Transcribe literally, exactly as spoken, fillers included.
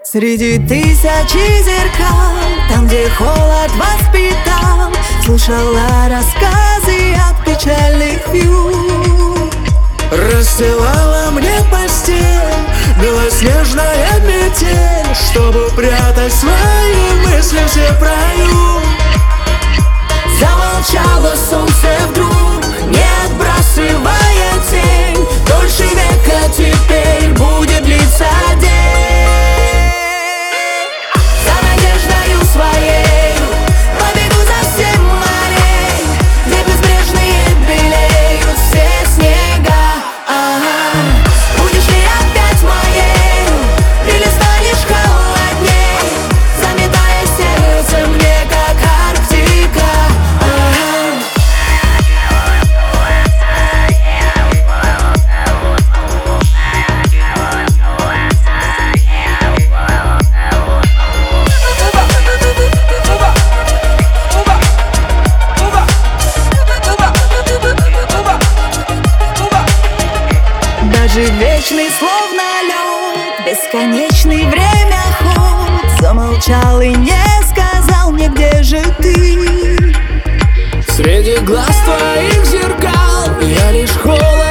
Среди тысячи зеркал, там, где холод воспитал, слушала рассказы от печальных вьюг. Расстилала мне постель белоснежная метель, чтобы прятать свои мысли все в раю. Замолчало солнце вдруг, не отбрасывая тень. Дольше века теперь будет длиться день. За надеждою своей побегу за всем морей, где безбрежные белеют все снега. Ага. Будешь ли опять моей, или станешь холодней, заметая сердце мне, как Арктика. Даже вечный, словно лед, бесконечный время ход, замолчал и не сказал мне, где же ты. Среди глаз твоих зеркал я лишь холод